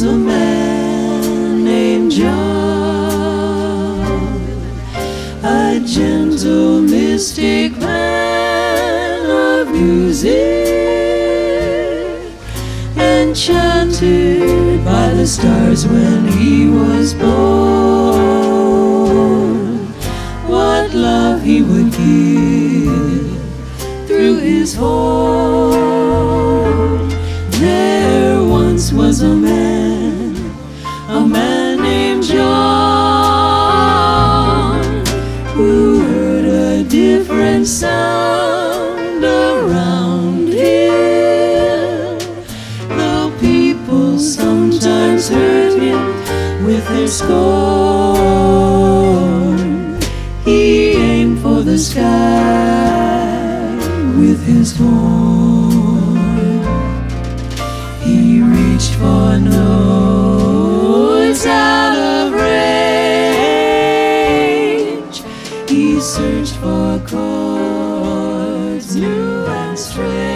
was a man named John, a gentle mystic man of music, enchanted by the stars when he was born. What love he would give through his horn. There once was a man named John, who heard a different sound around him. The people sometimes hurt him with their scorn. He aimed for the sky with his horn. He reached for notes out of range. He searched for chords new and strange.